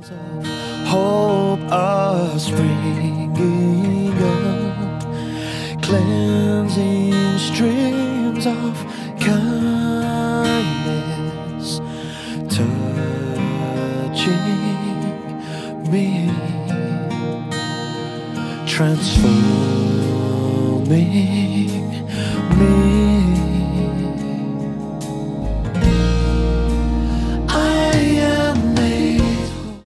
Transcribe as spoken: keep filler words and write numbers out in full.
Hope are springing up, cleansing streams of kindness, touching me, transforming